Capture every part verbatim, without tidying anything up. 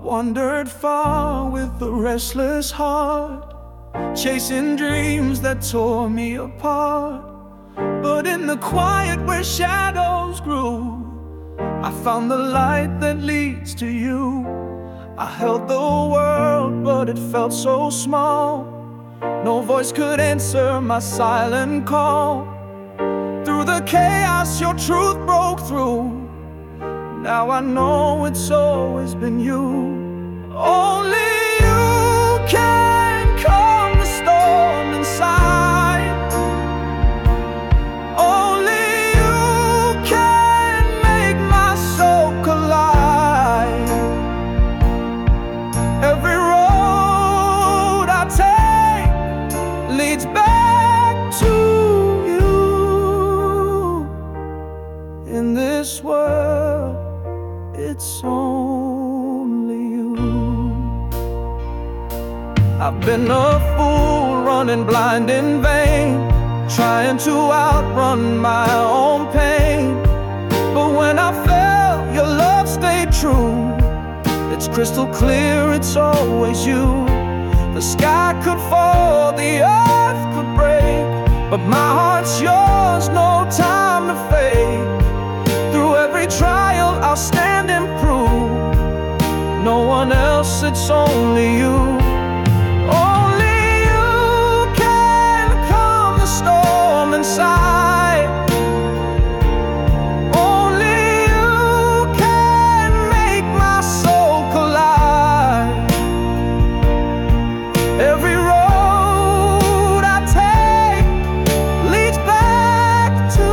wandered far with a restless heart, chasing dreams that tore me apart. But in the quiet where shadows grew, I found the light that leads to you. I held the world, but it felt so small. No voice could answer my silent call. Through the chaos, your truth broke through. Now I know it's always been you. Only you can calm the storm inside. Only you can make my soul collide. Every road I take leads back to you. In this world, it's only you. I've been a fool, running blind in vain, trying to outrun my own pain. But when I fell, your love stayed true. It's crystal clear, it's always you. The sky could fall, the earth could break, but my heart's yours, no time to fade. Through every trial, I'll stand and prove no one else, it's only you. Only you can calm the storm inside. Only you can make my soul collide. Every road I take leads back to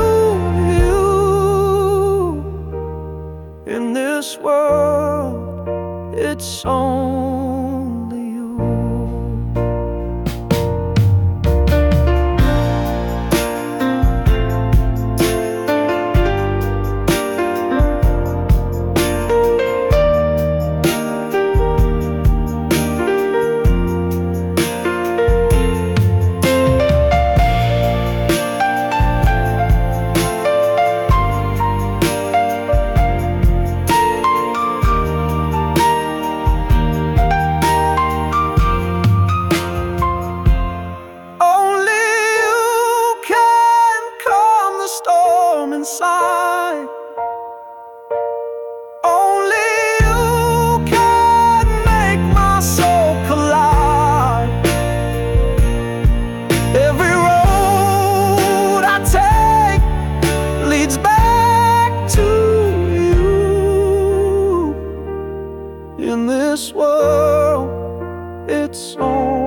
you. In this world, it's only you. Inside. Only you can make my soul collide. Every road I take leads back to you. In this world, it's all